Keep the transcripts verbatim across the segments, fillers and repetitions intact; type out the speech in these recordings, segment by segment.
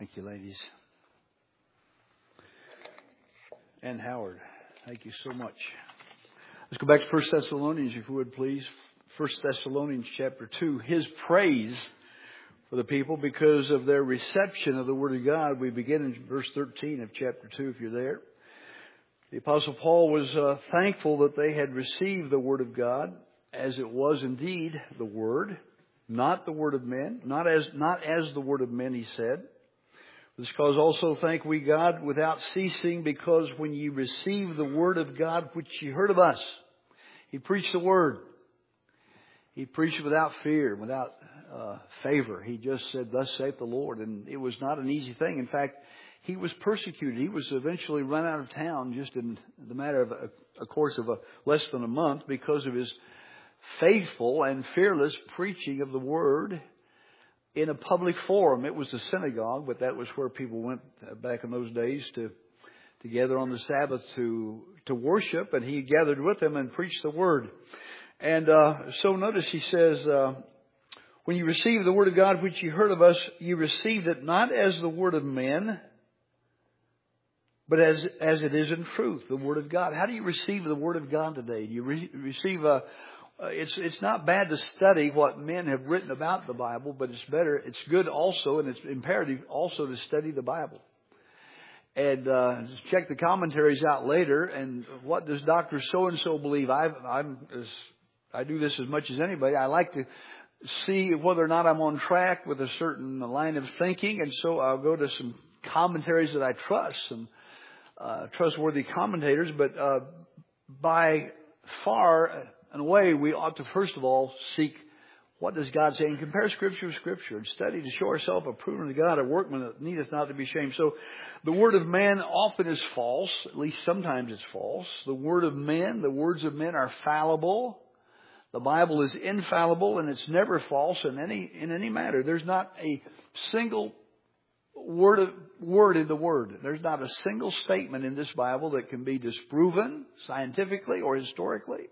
Thank you, ladies. And Howard, thank you so much. Let's go back to First Thessalonians, if you would, please. First Thessalonians chapter two. His praise for the people because of their reception of the Word of God. We begin in verse thirteen of chapter two, if you're there. The Apostle Paul was uh, thankful that they had received the Word of God as it was indeed the Word, not the word of men, not as not as the word of men, he said. This cause also thank we God without ceasing, because when ye received the word of God which ye heard of us, he preached the word. He preached without fear, without uh, favor. He just said, "Thus saith the Lord," and it was not an easy thing. In fact, he was persecuted. He was eventually run out of town just in the matter of a, a course of a, less than a month because of his faithful and fearless preaching of the word in a public forum. It was a synagogue, but that was where people went back in those days to, to gather on the Sabbath to, to worship. And he gathered with them and preached the word. And, uh, so notice he says, uh, when you receive the word of God, which you heard of us, you received it not as the word of men, but as, as it is in truth, the word of God. How do you receive the word of God today? Do you re- receive a, Uh, it's it's not bad to study what men have written about the Bible, but it's better, it's good also, and it's imperative also to study the Bible. And uh, check the commentaries out later. And what does Doctor So-and-so believe? I've, I'm as, I do this as much as anybody. I like to see whether or not I'm on track with a certain line of thinking. And so I'll go to some commentaries that I trust, some uh, trustworthy commentators. But uh, by far and away, we ought to first of all seek what does God say, and compare Scripture with Scripture, and study to show ourselves approved unto God, a workman that needeth not to be ashamed. So the word of man often is false, at least sometimes it's false. The word of men, the words of men are fallible. The Bible is infallible, and it's never false in any in any matter. There's not a single word of, word in the Word. There's not a single statement in this Bible that can be disproven scientifically or historically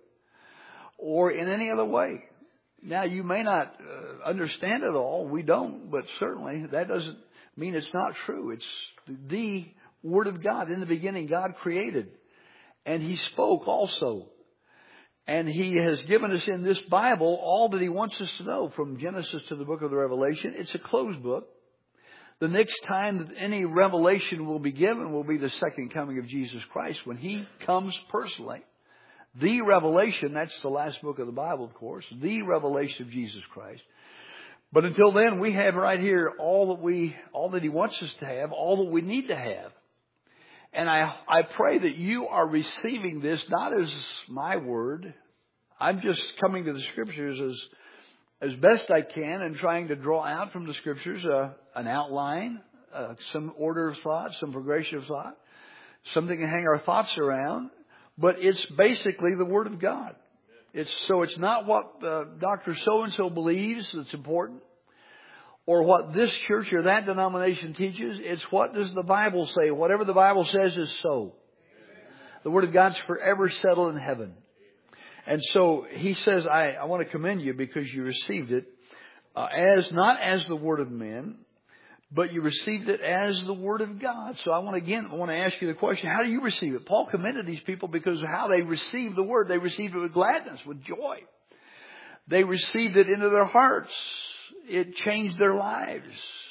or in any other way. Now, you may not uh, understand it all. We don't, but certainly that doesn't mean it's not true. It's the Word of God. In the beginning, God created, and He spoke also. And He has given us in this Bible all that He wants us to know from Genesis to the book of the Revelation. It's a closed book. The next time that any revelation will be given will be the second coming of Jesus Christ, when He comes personally. The revelation, that's the last book of the Bible, of course, the revelation of Jesus Christ. But until then, we have right here all that we, all that He wants us to have, all that we need to have. And I, I pray that you are receiving this not as my word. I'm just coming to the Scriptures as, as best I can and trying to draw out from the Scriptures uh, an outline, uh, some order of thought, some progression of thought, something to hang our thoughts around. But it's basically the Word of God. It's so it's not what uh, Doctor So-and-so believes that's important, or what this church or that denomination teaches. It's what does the Bible say. Whatever the Bible says is so. The Word of God's forever settled in heaven. And so He says, I, I want to commend you because you received it uh, as not as the Word of men, but you received it as the Word of God. So I want to, again, I want to ask you the question, how do you receive it? Paul commended these people because of how they received the Word. They received it with gladness, with joy. They received it into their hearts. It changed their lives.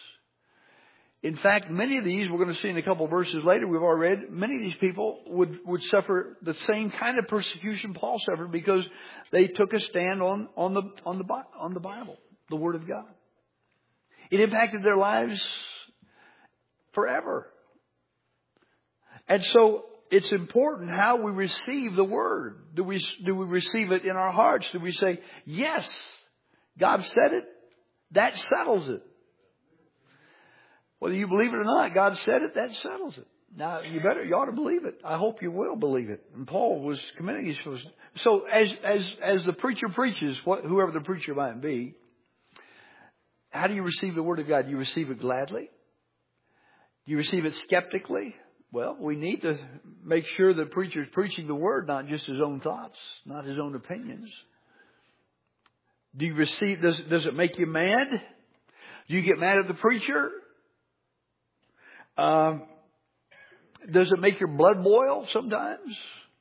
In fact, many of these, we're going to see in a couple of verses later, we've already read, many of these people would, would suffer the same kind of persecution Paul suffered because they took a stand on, on the, on the, on the Bible, the Word of God. It impacted their lives forever. And so it's important how we receive the Word. Do we, do we receive it in our hearts? Do we say, yes, God said it? That settles it. Whether you believe it or not, God said it, that settles it. Now, you better, you ought to believe it. I hope you will believe it. And Paul was commending his. So as, as, as the preacher preaches, what, whoever the preacher might be, how do you receive the Word of God? Do you receive it gladly? Do you receive it skeptically? Well, we need to make sure the preacher is preaching the Word, not just his own thoughts, not his own opinions. Do you receive, does, does it make you mad? Do you get mad at the preacher? Um, does it make your blood boil sometimes?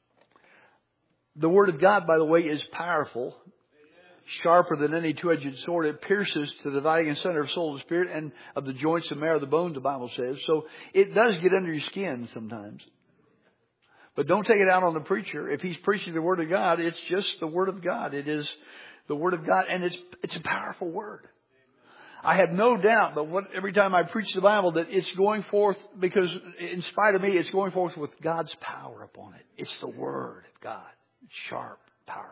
The Word of God, by the way, is powerful, sharper than any two-edged sword. It pierces to the dividing center of soul and spirit and of the joints and marrow of the bones, the Bible says. So it does get under your skin sometimes. But don't take it out on the preacher. If he's preaching the Word of God, it's just the Word of God. It is the Word of God, and it's it's a powerful Word. I have no doubt that what, every time I preach the Bible, that it's going forth, because in spite of me, it's going forth with God's power upon it. It's the Word of God. It's sharp, powerful.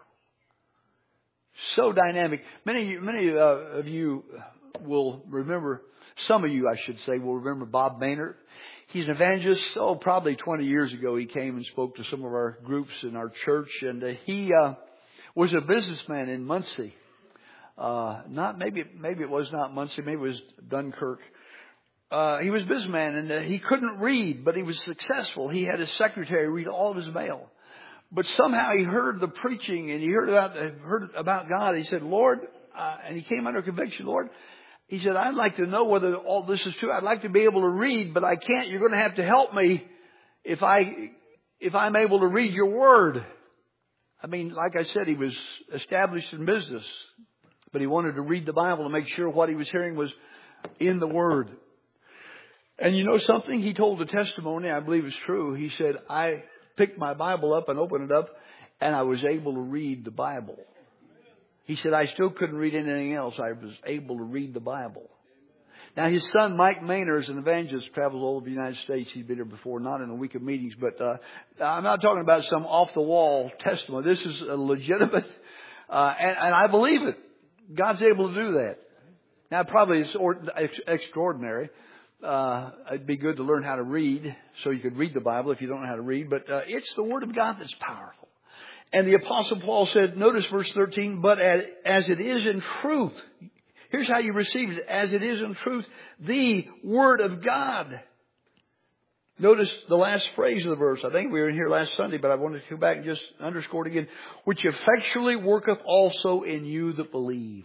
So dynamic. Many, many uh, of you will remember, some of you, I should say, will remember Bob Maynard. He's an evangelist. Oh, probably twenty years ago, he came and spoke to some of our groups in our church, and uh, he uh, was a businessman in Muncie. Uh, not maybe, maybe it was not Muncie, maybe it was Dunkirk. Uh, he was a businessman, and uh, he couldn't read, but he was successful. He had his secretary read all of his mail. But somehow he heard the preaching, and he heard about heard about God. He said, Lord, uh, and he came under conviction, Lord, he said, I'd like to know whether all this is true. I'd like to be able to read, but I can't. You're going to have to help me if I, if I'm able to read your Word. I mean, like I said, he was established in business, but he wanted to read the Bible to make sure what he was hearing was in the Word. And you know something? He told a testimony, I believe it's true. He said, I picked my Bible up and opened it up, and I was able to read the Bible. He said, I still couldn't read anything else. I was able to read the Bible. Now, his son, Mike Maynard, is an evangelist, travels all over the United States. He's been here before, not in a week of meetings, but uh, I'm not talking about some off-the-wall testimony. This is a legitimate, uh, and, and I believe it. God's able to do that. Now, probably it's or, ex- extraordinary. Uh, it'd be good to learn how to read so you could read the Bible if you don't know how to read. But uh, it's the Word of God that's powerful. And the Apostle Paul said, notice verse thirteen, but as, as it is in truth, here's how you receive it, as it is in truth, the Word of God. Notice the last phrase of the verse. I think we were in here last Sunday, but I wanted to go back and just underscore it again. Which effectually worketh also in you that believe.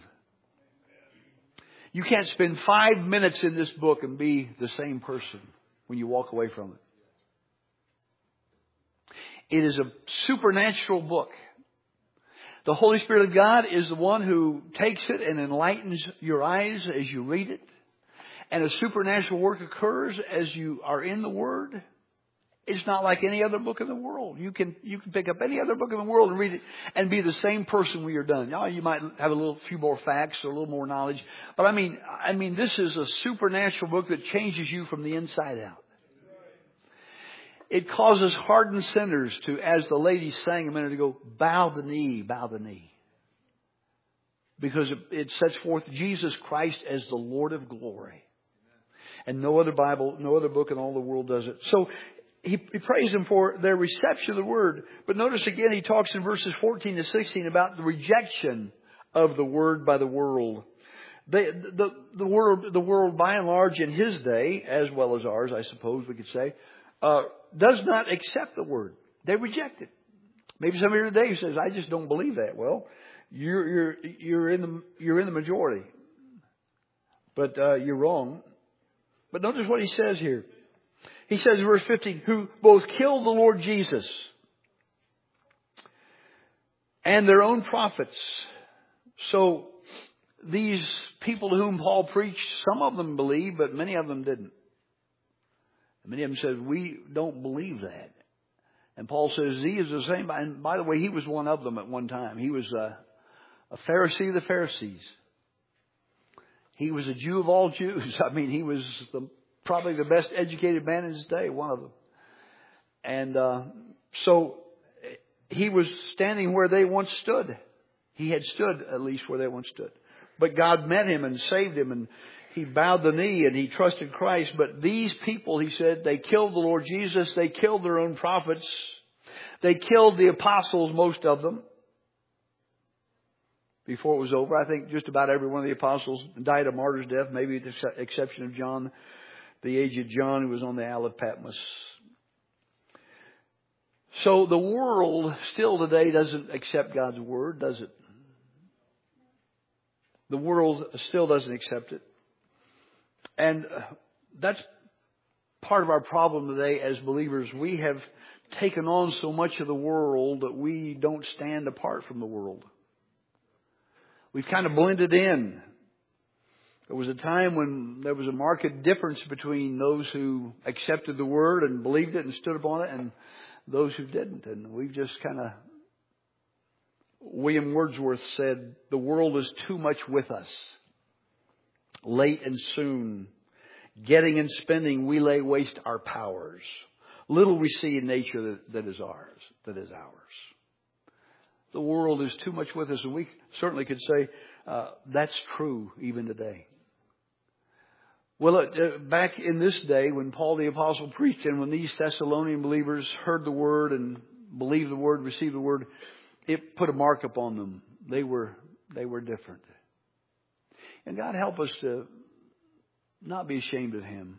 You can't spend five minutes in this book and be the same person when you walk away from it. It is a supernatural book. The Holy Spirit of God is the one who takes it and enlightens your eyes as you read it. And a supernatural work occurs as you are in the Word. It's not like any other book in the world. You can you can pick up any other book in the world and read it and be the same person when you're done. Now, you might have a little few more facts or a little more knowledge. But I mean, I mean, this is a supernatural book that changes you from the inside out. It causes hardened sinners to, as the lady sang a minute ago, bow the knee, bow the knee. Because it, it sets forth Jesus Christ as the Lord of glory. And no other Bible, no other book in all the world does it. So he, he praised them for their reception of the Word. But notice again, he talks in verses fourteen to sixteen about the rejection of the Word by the world. They, the, the world, the world by and large in his day, as well as ours, I suppose we could say, uh, does not accept the Word. They reject it. Maybe somebody here today says, I just don't believe that. Well, you're, you're, you're in the, you're in the majority. But, uh, you're wrong. But notice what he says here. He says in verse fifteen, who both killed the Lord Jesus and their own prophets. So these people to whom Paul preached, some of them believed, but many of them didn't. Many of them said, we don't believe that. And Paul says, he is the same. And by the way, he was one of them at one time. He was a, a Pharisee of the Pharisees. He was a Jew of all Jews. I mean, he was the, probably the best educated man in his day, one of them. And uh, so he was standing where they once stood. He had stood at least where they once stood. But God met him and saved him, and he bowed the knee and he trusted Christ. But these people, he said, they killed the Lord Jesus. They killed their own prophets. They killed the apostles, most of them. Before it was over, I think just about every one of the apostles died a martyr's death, maybe with the exception of John, the aged John, who was on the Isle of Patmos. So the world still today doesn't accept God's Word, does it? The world still doesn't accept it. And that's part of our problem today as believers. We have taken on so much of the world that we don't stand apart from the world. We've kind of blended in. There was a time when there was a marked difference between those who accepted the Word and believed it and stood upon it and those who didn't. And we've just kind of... William Wordsworth said, "The world is too much with us. Late and soon, getting and spending, we lay waste our powers. Little we see in nature that, that is ours, that is ours." The world is too much with us, and we certainly could say uh, that's true even today. Well, uh, back in this day when Paul the Apostle preached and when these Thessalonian believers heard the Word and believed the Word, received the Word, it put a mark upon them. They were, they were different. And God help us to not be ashamed of Him.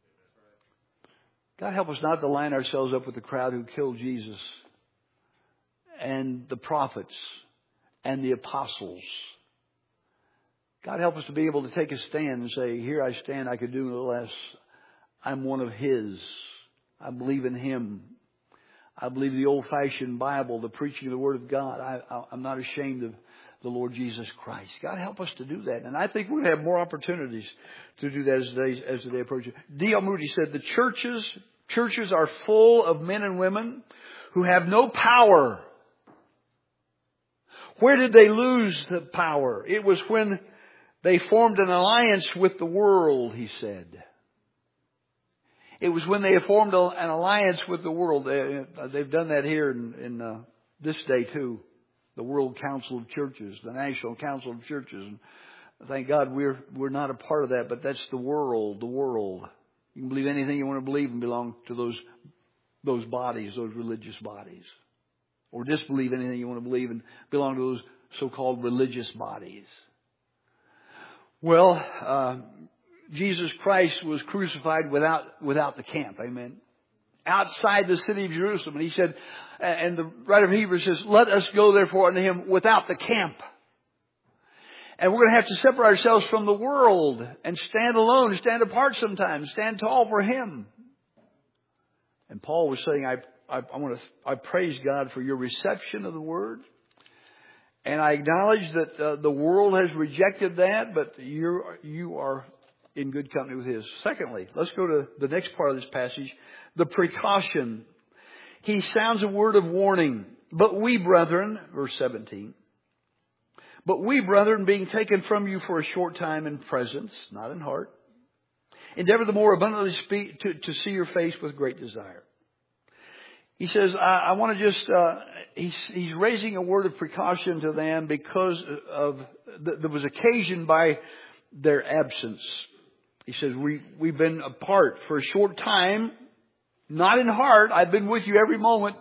God help us not to line ourselves up with the crowd who killed Jesus and the prophets and the apostles. God help us to be able to take a stand and say, here I stand, I could do no less. I'm one of His. I believe in Him. I believe the old-fashioned Bible, the preaching of the Word of God. I, I, I'm not ashamed of the Lord Jesus Christ. God help us to do that. And I think we're going to have more opportunities to do that as the day, as the day approaches. D L Moody said, the churches, churches are full of men and women who have no power. Where did they lose the power? It was when they formed an alliance with the world, he said. It was when they formed an alliance with the world. They've done that here in, in uh, this day too. The World Council of Churches, the National Council of Churches. And thank God we're we're not a part of that, but that's the world, the world. You can believe anything you want to believe and belong to those those bodies, those religious bodies. Or disbelieve anything you want to believe and belong to those so-called religious bodies. Well, uh, Jesus Christ was crucified without without the camp. Amen. Outside the city of Jerusalem. And he said, and the writer of Hebrews says, let us go therefore unto Him without the camp. And we're going to have to separate ourselves from the world and stand alone, stand apart sometimes, stand tall for Him. And Paul was saying, I I, I want to I praise God for your reception of the Word. And I acknowledge that uh, the world has rejected that, but you you are in good company with His. Secondly, let's go to the next part of this passage. The precaution. He sounds a word of warning. But we, brethren, verse seventeen. But we, brethren, being taken from you for a short time in presence, not in heart, endeavor the more abundantly speak, to, to see your face with great desire. He says, I, I want to just, uh, he's, he's raising a word of precaution to them because of, the, there was occasion by their absence. He says, we, we've been apart for a short time, not in heart. I've been with you every moment.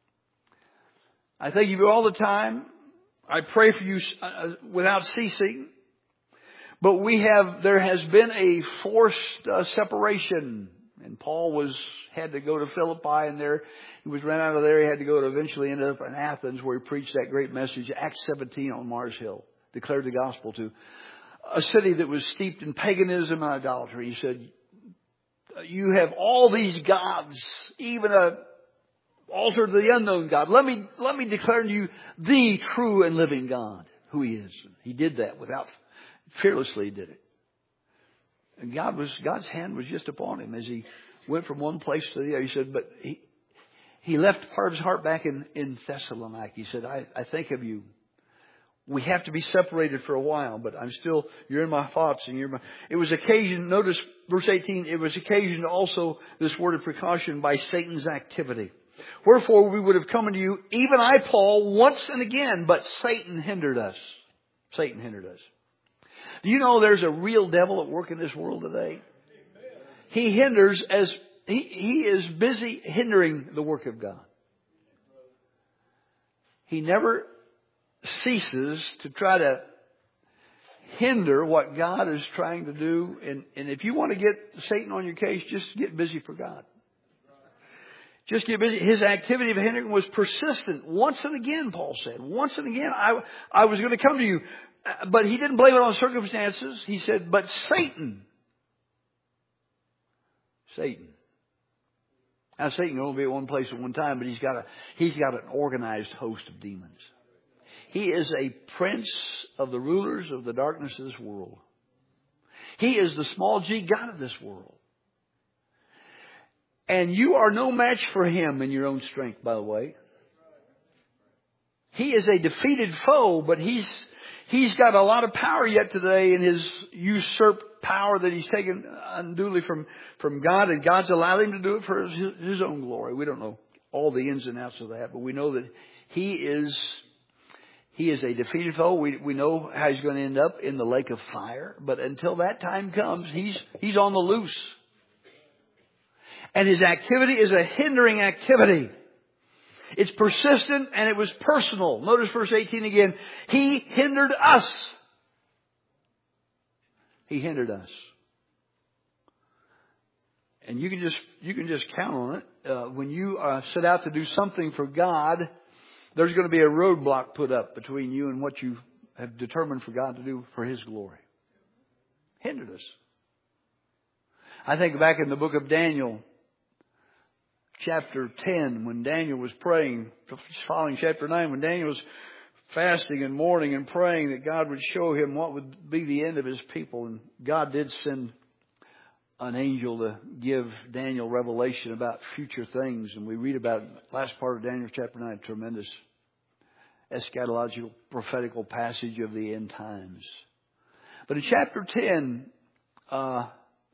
I thank you all the time. I pray for you uh, without ceasing. But we have, there has been a forced uh, separation. And Paul was, had to go to Philippi, and there, he was run out of there. He had to go to eventually end up in Athens, where he preached that great message, Acts seventeen on Mars Hill, declared the gospel to a city that was steeped in paganism and idolatry. He said, you have all these gods, even a altar to the unknown God. Let me, let me declare to you the true and living God, who He is. He did that without, fearlessly did it. And God was, God's hand was just upon him as he went from one place to the other. He said, but he, he left part of his heart back in, in Thessalonica. He said, I, I think of you. We have to be separated for a while, but I'm still, you're in my thoughts and you're my, it was occasioned, notice verse eighteen, it was occasioned also, this word of precaution, by Satan's activity. Wherefore we would have come unto you, even I, Paul, once and again, but Satan hindered us. Satan hindered us. Do you know there's a real devil at work in this world today? He hinders as, he, he is busy hindering the work of God. He never ceases to try to hinder what God is trying to do. And, and if you want to get Satan on your case, just get busy for God. Just get busy. His activity of hindering was persistent. Once and again, Paul said. Once and again, I, I was going to come to you. But he didn't blame it on circumstances. He said, but Satan. Satan. Now Satan can only be at one place at one time, but he's got a he's got an organized host of demons. He is a prince of the rulers of the darkness of this world. He is the small g god of this world. And you are no match for him in your own strength, by the way. He is a defeated foe, but he's he's got a lot of power yet today in his usurped power that he's taken unduly from, from God, and God's allowed him to do it for his, his own glory. We don't know all the ins and outs of that, but we know that he is he is a defeated foe. We we know how he's going to end up in the lake of fire, but until that time comes, he's he's on the loose. And his activity is a hindering activity. It's persistent and it was personal. Notice verse eighteen again. He hindered us. He hindered us. And you can just you can just count on it. Uh, when you uh, set out to do something for God, there's going to be a roadblock put up between you and what you have determined for God to do for His glory. Hindered us. I think back in the book of Daniel, chapter ten, when Daniel was praying, following chapter nine, when Daniel was fasting and mourning and praying that God would show him what would be the end of his people. And God did send an angel to give Daniel revelation about future things. And we read about it in the last part of Daniel chapter nine, a tremendous eschatological, prophetical passage of the end times. But in chapter ten, uh,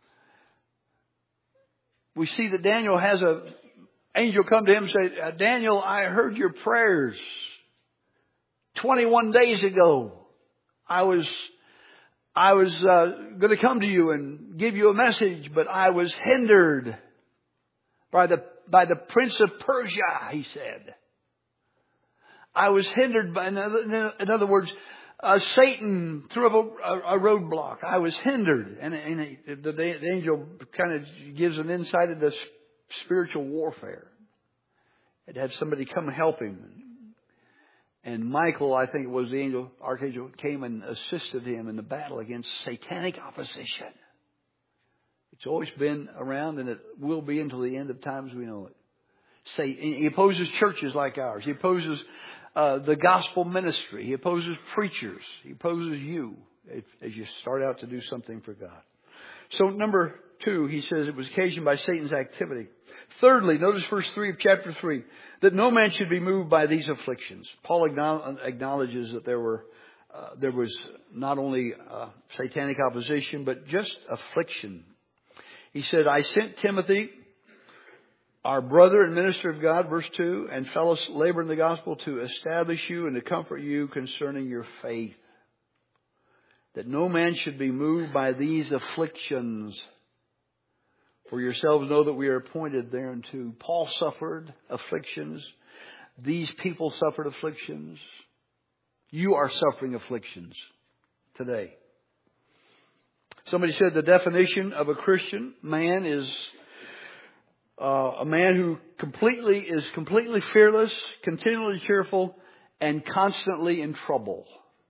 we see that Daniel has a angel come to him and say, Daniel, I heard your prayers twenty-one days ago. I was, I was uh, going to come to you and give you a message, but I was hindered by the by the prince of Persia. He said, I was hindered by, in other, in other words, uh, Satan threw up a, a roadblock. I was hindered, and, and he, the, the angel kind of gives an insight into spiritual warfare. It had somebody come help him. And Michael, I think it was the angel, archangel, came and assisted him in the battle against satanic opposition. It's always been around, and it will be until the end of times we know it. Say, he opposes churches like ours. He opposes uh, the gospel ministry. He opposes preachers. He opposes you if, as you start out to do something for God. So number two, he says it was occasioned by Satan's activity. Thirdly, notice verse three of chapter three, that no man should be moved by these afflictions. Paul acknowledges that there were uh, there was not only uh, satanic opposition, but just affliction. He said, I sent Timothy, our brother and minister of God, verse two, and fellow labor in the gospel, to establish you and to comfort you concerning your faith. That no man should be moved by these afflictions. For yourselves know that we are appointed thereunto. Paul suffered afflictions. These people suffered afflictions. You are suffering afflictions today. Somebody said the definition of a Christian man is uh, a man who completely is completely fearless, continually cheerful, and constantly in trouble.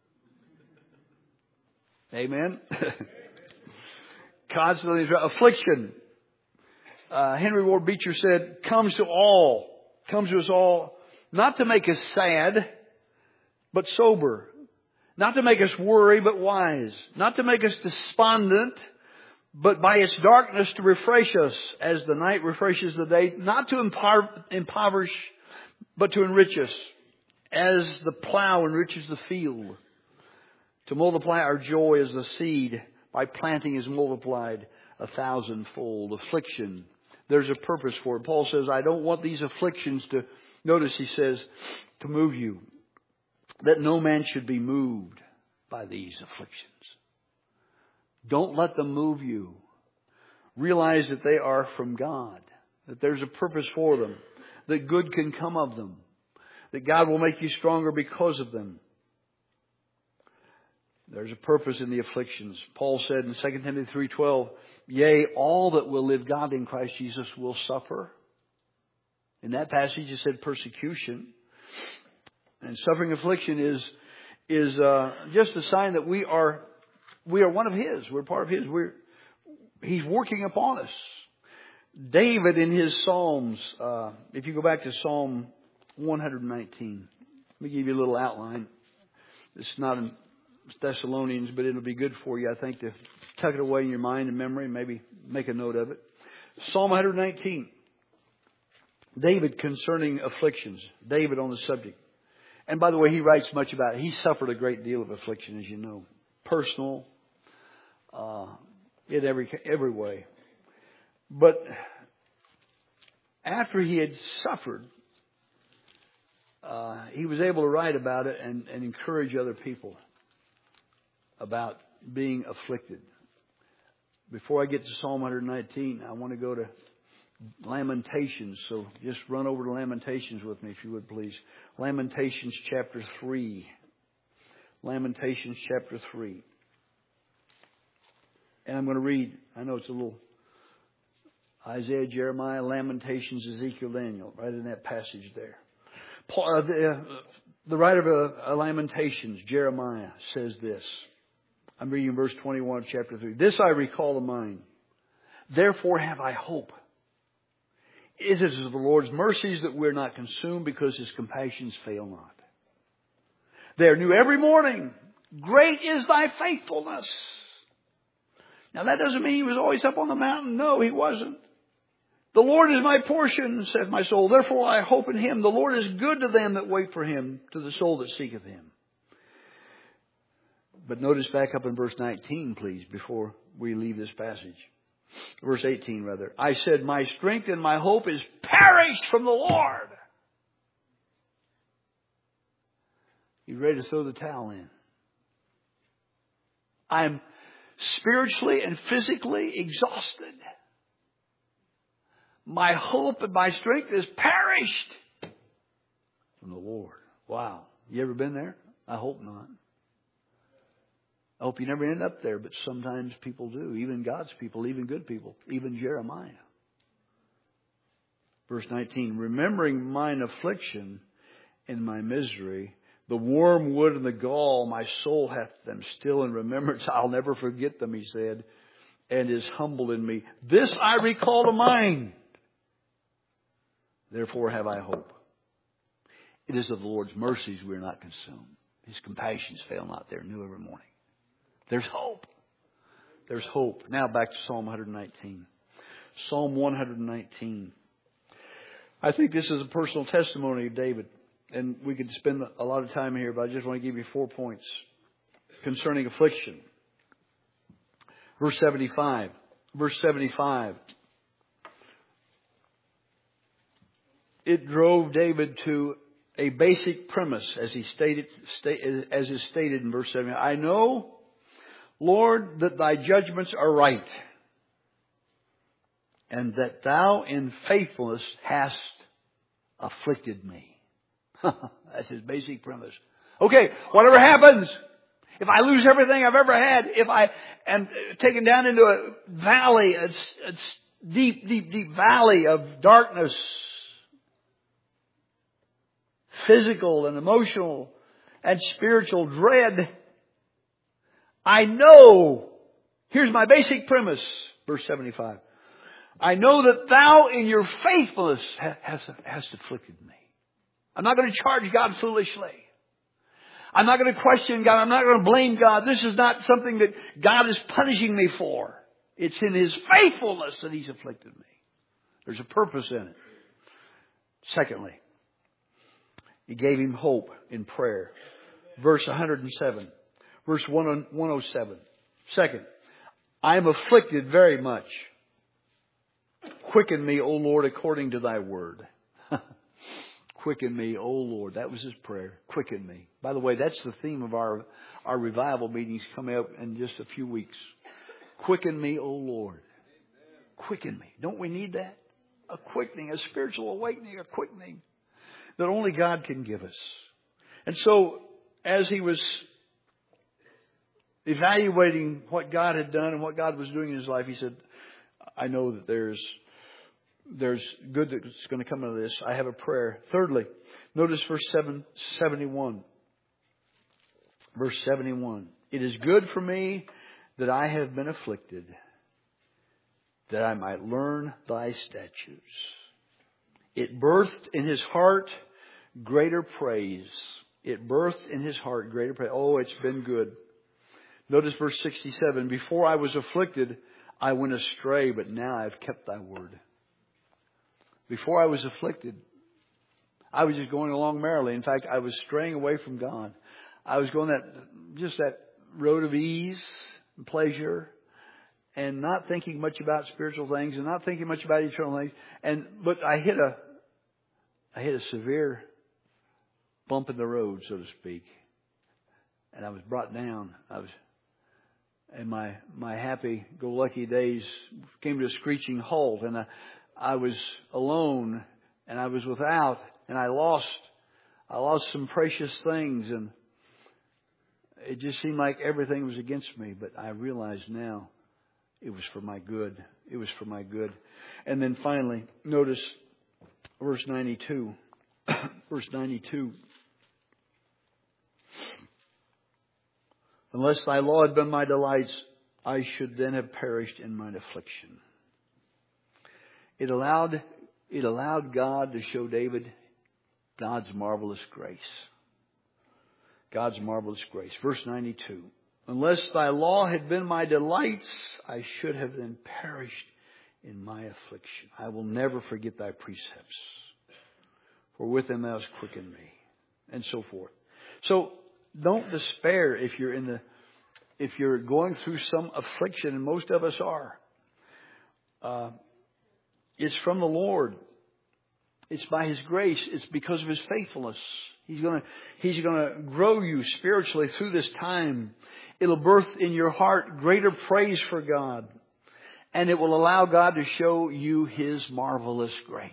Amen. Constantly in trouble. Affliction. Uh, Henry Ward Beecher said, comes to all, comes to us all, not to make us sad, but sober. Not to make us worry, but wise. Not to make us despondent, but by its darkness to refresh us as the night refreshes the day. Not to impover- impoverish, but to enrich us as the plow enriches the field. To multiply our joy as the seed by planting is multiplied a thousandfold. Affliction. There's a purpose for it. Paul says, I don't want these afflictions to, notice he says, to move you. That no man should be moved by these afflictions. Don't let them move you. Realize that they are from God. That there's a purpose for them. That good can come of them. That God will make you stronger because of them. There's a purpose in the afflictions. Paul said in Second Timothy three twelve, yea, all that will live godly in Christ Jesus will suffer. In that passage it said persecution. And suffering affliction is is uh, just a sign that we are we are one of His. We're part of His. We're He's working upon us. David in his Psalms, uh, if you go back to Psalm one nineteen, let me give you a little outline. It's not in Thessalonians, but it'll be good for you, I think, to tuck it away in your mind and memory and maybe make a note of it. Psalm one nineteen. David concerning afflictions. David on the subject. And by the way, he writes much about it. He suffered a great deal of affliction, as you know. Personal, uh, in every, every way. But after he had suffered, uh, he was able to write about it and, and encourage other people about being afflicted. Before I get to Psalm one nineteen, I want to go to Lamentations. So just run over to Lamentations with me, if you would, please. Lamentations chapter three. Lamentations chapter three. And I'm going to read, I know it's a little Isaiah, Jeremiah, Lamentations, Ezekiel, Daniel, right in that passage there. Paul, uh, the, uh, the writer of uh, Lamentations, Jeremiah, says this. I'm reading verse twenty-one of chapter three. This I recall to mind. Therefore have I hope. It is of the Lord's mercies that we're not consumed, because His compassions fail not. They are new every morning. Great is thy faithfulness. Now that doesn't mean he was always up on the mountain. No, he wasn't. The Lord is my portion, saith my soul. Therefore I hope in Him. The Lord is good to them that wait for Him, to the soul that seeketh Him. But notice back up in verse nineteen, please, before we leave this passage. Verse eighteen, rather. I said, my strength and my hope is perished from the Lord. He's ready to throw the towel in. I'm spiritually and physically exhausted. My hope and my strength is perished from the Lord. Wow. You ever been there? I hope not. I hope you never end up there, but sometimes people do. Even God's people, even good people, even Jeremiah. Verse nineteen, remembering mine affliction and my misery, the wormwood and the gall, my soul hath them still in remembrance. I'll never forget them, he said, and is humble in me. This I recall to mind. Therefore have I hope. It is of the Lord's mercies we are not consumed. His compassions fail not. They're new every morning. There's hope. There's hope. Now back to Psalm one nineteen. Psalm one nineteen. I think this is a personal testimony of David. And we could spend a lot of time here, but I just want to give you four points concerning affliction. Verse seventy-five. Verse seventy-five. It drove David to a basic premise, as he stated, as is stated in verse seventy. I know, Lord, that thy judgments are right, and that thou in faithfulness hast afflicted me. That's his basic premise. Okay, whatever happens, if I lose everything I've ever had, if I am taken down into a valley, a, a deep, deep, deep valley of darkness, physical and emotional and spiritual dread, I know, here's my basic premise, verse seventy-five. I know that thou in your faithfulness hast, hast afflicted me. I'm not going to charge God foolishly. I'm not going to question God. I'm not going to blame God. This is not something that God is punishing me for. It's in His faithfulness that He's afflicted me. There's a purpose in it. Secondly, He gave him hope in prayer. Verse one hundred seven. Verse one oh seven. Second, I am afflicted very much. Quicken me, O Lord, according to thy word. Quicken me, O Lord. That was his prayer. Quicken me. By the way, that's the theme of our, our revival meetings coming up in just a few weeks. Quicken me, O Lord. Quicken me. Don't we need that? A quickening, a spiritual awakening, a quickening that only God can give us. And so, as he was evaluating what God had done and what God was doing in his life, he said, I know that there's there's good that's going to come out of this. I have a prayer. Thirdly, notice verse seven, seventy-one. Verse seventy-one. It is good for me that I have been afflicted, that I might learn thy statutes. It birthed in his heart greater praise. It birthed in his heart greater praise. Oh, it's been good. Notice verse sixty-seven. Before I was afflicted, I went astray, but now I've kept thy word. Before I was afflicted, I was just going along merrily. In fact, I was straying away from God. I was going that, just that road of ease and pleasure, and not thinking much about spiritual things and not thinking much about eternal things. And, but I hit a, I hit a severe bump in the road, so to speak. And I was brought down. I was, and my, my happy-go-lucky days came to a screeching halt. And I, I was alone, and I was without, and I lost, I lost some precious things, and it just seemed like everything was against me. But I realize now it was for my good. It was for my good. And then finally, notice verse ninety-two. Verse ninety-two. Unless thy law had been my delights, I should then have perished in mine affliction. It allowed, it allowed God to show David God's marvelous grace. God's marvelous grace. Verse ninety-two. Unless thy law had been my delights, I should have then perished in my affliction. I will never forget thy precepts, for with them thou hast quickened me. And so forth. So don't despair if you're in the, if you're going through some affliction, and most of us are. Uh, It's from the Lord. It's by His grace. It's because of His faithfulness. He's going to, He's going to grow you spiritually through this time. It'll birth in your heart greater praise for God. And it will allow God to show you His marvelous grace.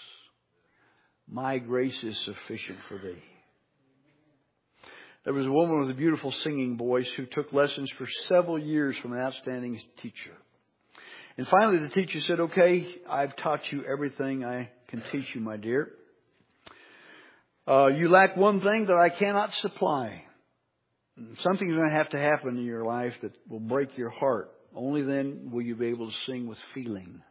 My grace is sufficient for thee. There was a woman with a beautiful singing voice who took lessons for several years from an outstanding teacher. And finally the teacher said, okay, I've taught you everything I can teach you, my dear. Uh, you lack one thing that I cannot supply. Something's going to have to happen in your life that will break your heart. Only then will you be able to sing with feeling.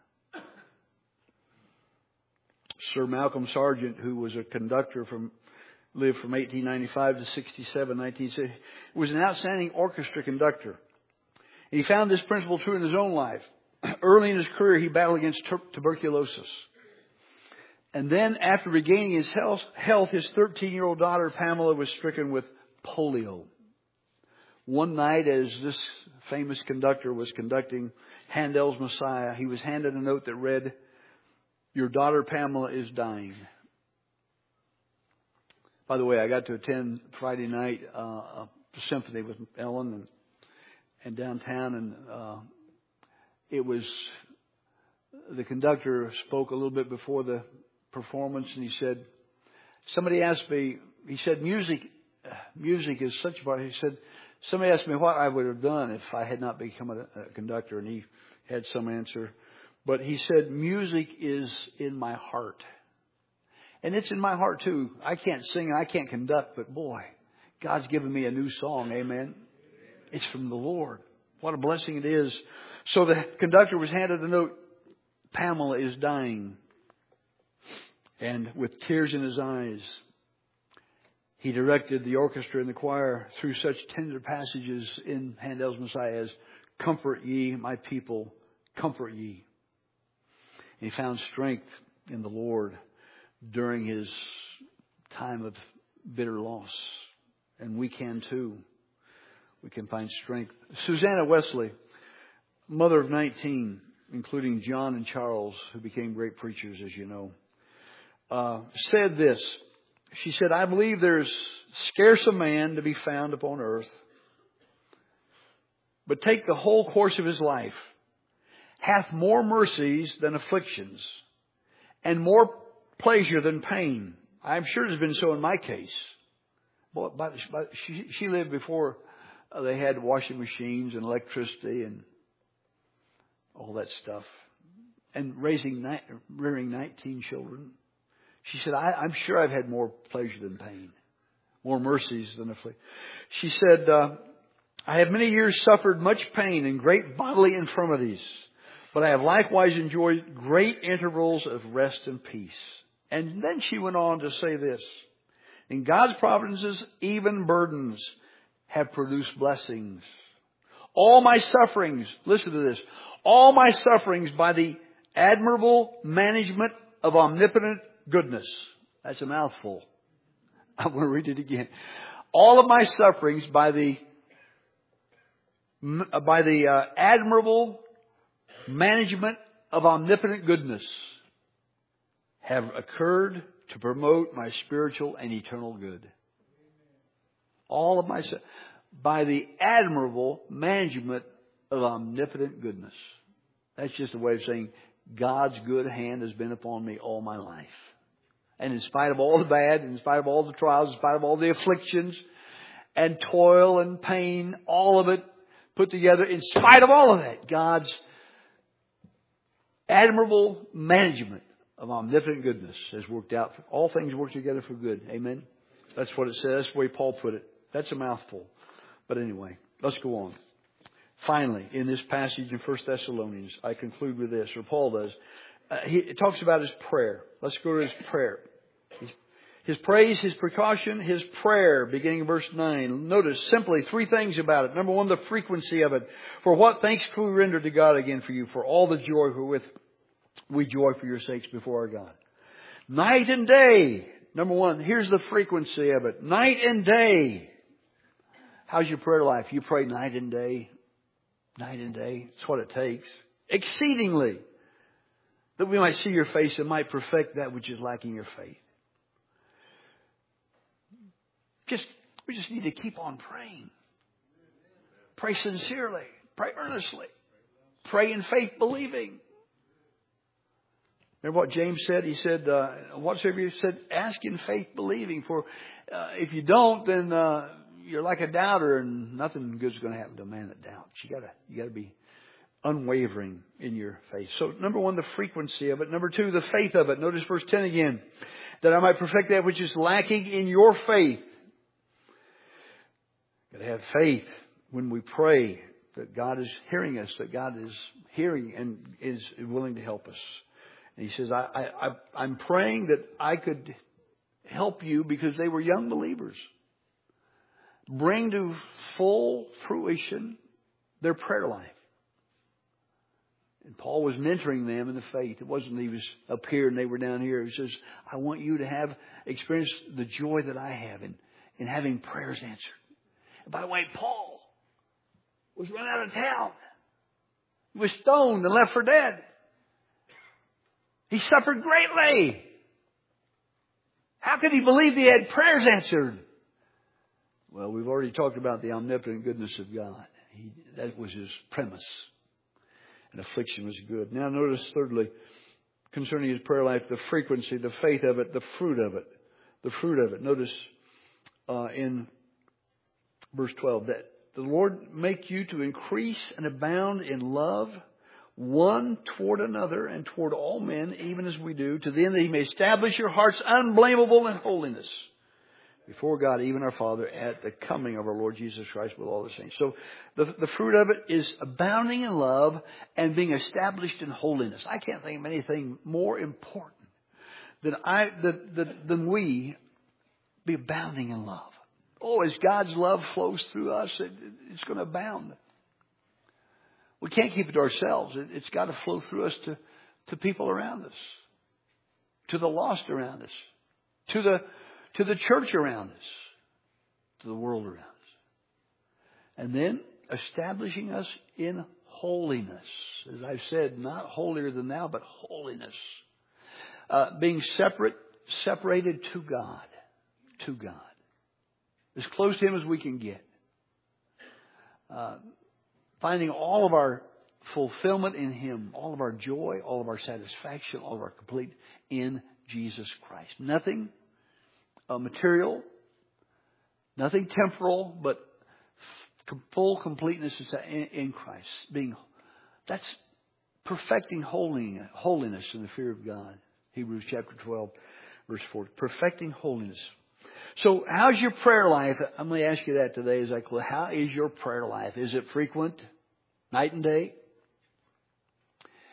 Sir Malcolm Sargent, who was a conductor from, lived from eighteen ninety-five to sixty-seven, nineteen sixty, was an outstanding orchestra conductor. And he found this principle true in his own life. Early in his career, he battled against tur- tuberculosis. And then, after regaining his health, health, his thirteen-year-old daughter, Pamela, was stricken with polio. One night, as this famous conductor was conducting Handel's Messiah, he was handed a note that read, "Your daughter, Pamela, is dying." By the way, I got to attend Friday night uh, a symphony with Ellen and, and downtown, and uh, it was, the conductor spoke a little bit before the performance, and he said, somebody asked me, he said, music, music is such a part. He said, somebody asked me what I would have done if I had not become a, a conductor, and he had some answer. But he said, music is in my heart. And it's in my heart too. I can't sing and I can't conduct, but boy, God's given me a new song. Amen. It's from the Lord. What a blessing it is. So the conductor was handed a note. Pamela is dying. And with tears in his eyes, he directed the orchestra and the choir through such tender passages in Handel's Messiah as, "Comfort ye, my people, comfort ye." And he found strength in the Lord during his time of bitter loss. And we can too. We can find strength. Susanna Wesley, mother of nineteen, including John and Charles, who became great preachers, as you know, uh, said this. She said, "I believe there's scarce a man to be found upon earth, but take the whole course of his life, hath more mercies than afflictions, and more pleasure than pain." I'm sure it has been so in my case. But, but, but she, she lived before uh, they had washing machines and electricity and all that stuff. And raising, ni- rearing nineteen children. She said, I, I'm sure I've had more pleasure than pain. More mercies than affliction. She said, uh, I have many years suffered much pain and great bodily infirmities. But I have likewise enjoyed great intervals of rest and peace. And then she went on to say this. In God's providences, even burdens have produced blessings. All my sufferings, listen to this, all my sufferings by the admirable management of omnipotent goodness. That's a mouthful. I want to read it again. All of my sufferings by the by the uh, admirable management of omnipotent goodness have occurred to promote my spiritual and eternal good. All of my by the admirable management of omnipotent goodness. That's just a way of saying God's good hand has been upon me all my life. And in spite of all the bad, in spite of all the trials, in spite of all the afflictions and toil and pain, all of it put together, in spite of all of that, God's admirable management of omnipotent goodness has worked out. All things work together for good. Amen? That's what it says. That's the way Paul put it. That's a mouthful. But anyway, let's go on. Finally, in this passage in First Thessalonians, I conclude with this, or Paul does. Uh, he it talks about his prayer. Let's go to his prayer. His, his praise, his precaution, his prayer, beginning in verse nine. Notice simply three things about it. Number one, the frequency of it. For what thanks can we render to God again for you, for all the joy wherewith we joy for your sakes before our God. Night and day. Number one, here's the frequency of it. Night and day. How's your prayer life? You pray night and day. Night and day. It's what it takes. Exceedingly. That we might see your face and might perfect that which is lacking your faith. Just, we just need to keep on praying. Pray sincerely. Pray earnestly. Pray in faith believing. Remember what James said? He said, uh, whatsoever you said, ask in faith believing. For uh, if you don't, then uh, you're like a doubter and nothing good's going to happen to a man that doubts. You gotta, you gotta be unwavering in your faith. So number one, the frequency of it. Number two, the faith of it. Notice verse ten again. That I might perfect that which is lacking in your faith. Got to have faith when we pray that God is hearing us, that God is hearing and is willing to help us. And he says, I, I, I'm praying that I could help you because they were young believers. Bring to full fruition their prayer life. And Paul was mentoring them in the faith. It wasn't he was up here and they were down here. He says, I want you to have experience the joy that I have in, in having prayers answered. And by the way, Paul was run out of town. He was stoned and left for dead. He suffered greatly. How could he believe he had prayers answered? Well, we've already talked about the omnipotent goodness of God. He, that was his premise. And affliction was good. Now notice thirdly, concerning his prayer life, the frequency, the faith of it, the fruit of it. The fruit of it. Notice uh, in verse twelve that the Lord make you to increase and abound in love one toward another and toward all men, even as we do, to the end that he may establish your hearts unblameable in holiness before God, even our Father, at the coming of our Lord Jesus Christ with all the saints. So the, the fruit of it is abounding in love and being established in holiness. I can't think of anything more important than I than, than, than we be abounding in love. Oh, as God's love flows through us, it, it's going to abound. We can't keep it to ourselves. It, it's got to flow through us to, to people around us, to the lost around us, to the to the church around us, to the world around us. And then establishing us in holiness. As I've said, not holier than thou, but holiness. Uh, being separate, separated to God. To God. As close to Him as we can get. Uh, finding all of our fulfillment in Him. All of our joy, all of our satisfaction, all of our complete in Jesus Christ. Nothing uh, material, nothing temporal, but full completeness in, in Christ. Being, that's perfecting holiness, holiness in the fear of God. Hebrews chapter twelve, verse four. Perfecting holiness. So how's your prayer life? I'm going to ask you that today as I close. How is your prayer life? Is it frequent? Night and day?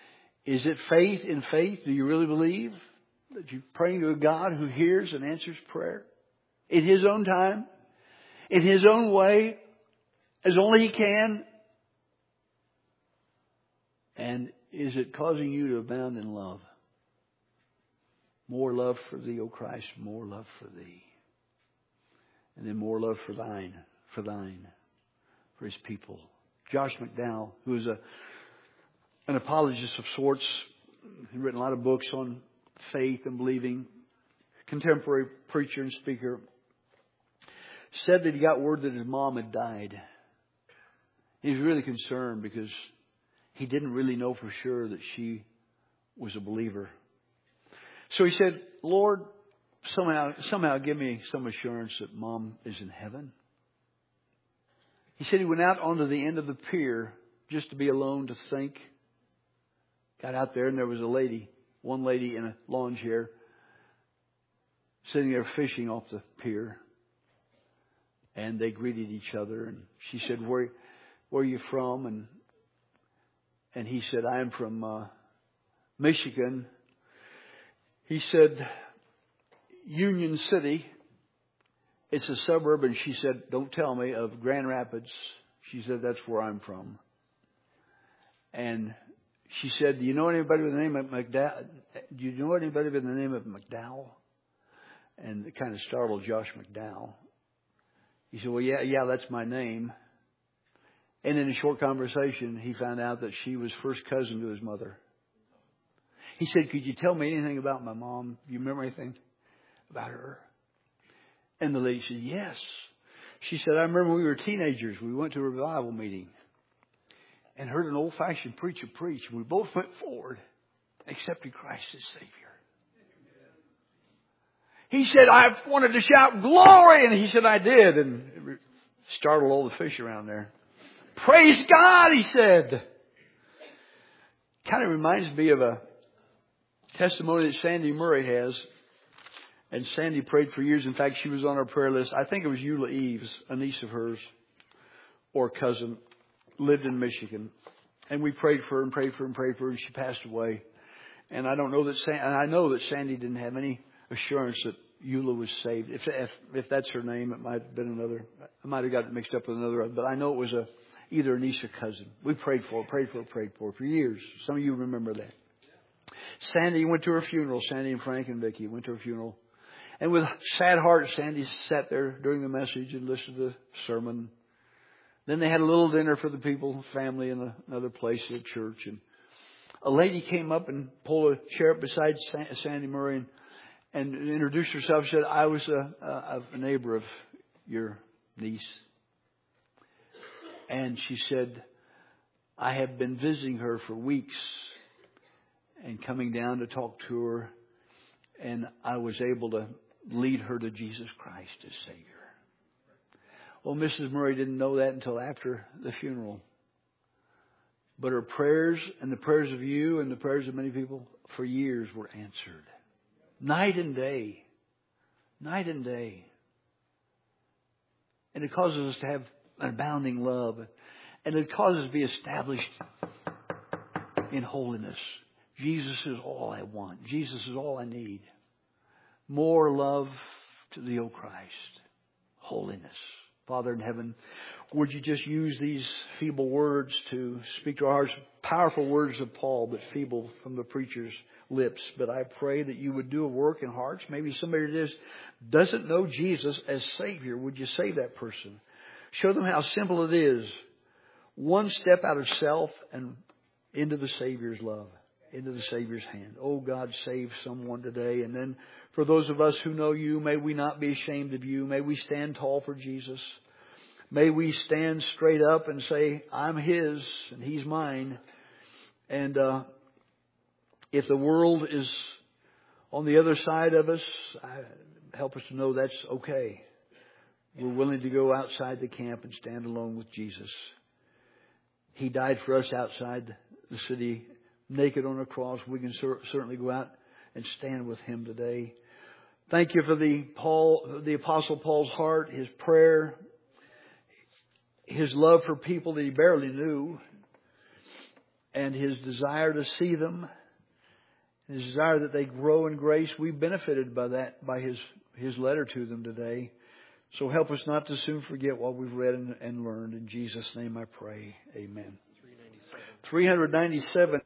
Is it faith in faith? Do you really believe that you're praying to a God who hears and answers prayer in His own time, in His own way, as only He can? And is it causing you to abound in love? More love for Thee, O Christ, more love for Thee. And then more love for thine, for thine, for His people. Josh McDowell, who is a an apologist of sorts, he's written a lot of books on faith and believing, contemporary preacher and speaker, said that he got word that his mom had died. He was really concerned because he didn't really know for sure that she was a believer. So he said, Lord, somehow, somehow give me some assurance that Mom is in heaven. He said he went out onto the end of the pier just to be alone, to think. Got out there and there was a lady, one lady in a lawn chair, sitting there fishing off the pier. And they greeted each other. And she said, where, where are you from? And, and he said, I am from uh, Michigan. He said, Union City. It's a suburb. And she said, don't tell me, of Grand Rapids. She said, that's where I'm from. And she said, do you know anybody with the name of McDowell? Do you know anybody with the name of McDowell? And it kind of startled Josh McDowell. He said, well, yeah, yeah, that's my name. And in a short conversation, he found out that she was first cousin to his mother. He said, could you tell me anything about my mom? Do you remember anything about her? And the lady said, yes. She said, I remember we were teenagers. We went to a revival meeting and heard an old-fashioned preacher preach. We both went forward, accepted Christ as Savior. He said, I wanted to shout glory. And he said, I did. And it startled all the fish around there. Praise God, he said. Kind of reminds me of a testimony that Sandy Murray has. And Sandy prayed for years. In fact, she was on our prayer list. I think it was Eula Eves, a niece of hers, or cousin, lived in Michigan. And we prayed for her and prayed for her and prayed for her. And she passed away. And I don't know that, San- and I know that Sandy didn't have any assurance that Eula was saved. If, if if that's her name, it might have been another. I might have got it mixed up with another. But I know it was a either a niece or cousin. We prayed for her, prayed for her, prayed for her for years. Some of you remember that. Sandy went to her funeral. Sandy and Frank and Vicky went to her funeral. And with sad heart, Sandy sat there during the message and listened to the sermon. Then they had a little dinner for the people, family, in another place at church. And a lady came up and pulled a chair up beside Sandy Murray and, and introduced herself. She said, I was a, a, a neighbor of your niece. And she said, I have been visiting her for weeks and coming down to talk to her. And I was able to lead her to Jesus Christ as Savior. Well, Missus Murray didn't know that until after the funeral. But her prayers and the prayers of you and the prayers of many people for years were answered. Night and day. Night and day. And it causes us to have an abounding love. And it causes us to be established in holiness. Jesus is all I want. Jesus is all I need. More love to Thee, O Christ. Holiness. Father in heaven, would You just use these feeble words to speak to our hearts? Powerful words of Paul, but feeble from the preacher's lips. But I pray that You would do a work in hearts. Maybe somebody that is, doesn't know Jesus as Savior. Would You save that person? Show them how simple it is. One step out of self and into the Savior's love. Into the Savior's hand. Oh God, save someone today. And then for those of us who know You, may we not be ashamed of You. May we stand tall for Jesus. May we stand straight up and say, I'm His and He's mine. And uh, if the world is on the other side of us, I, help us to know that's okay. We're willing to go outside the camp and stand alone with Jesus. He died for us outside the city, naked on a cross. We can cer- certainly go out and stand with Him today. Thank You for the Paul, the Apostle Paul's heart, his prayer, his love for people that he barely knew, and his desire to see them His desire that they grow in grace. We benefited by that, by His His letter to them today. So help us not to soon forget what we've read and, and learned. In Jesus' name I pray. Amen. three ninety-seven